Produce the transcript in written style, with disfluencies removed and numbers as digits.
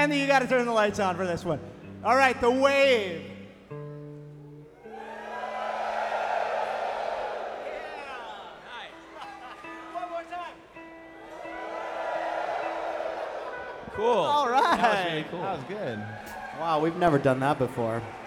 Andy, you got to turn the lights on for this one. All right, the wave. Cool. All right. That was really cool. That was good. Wow, we've never done that before.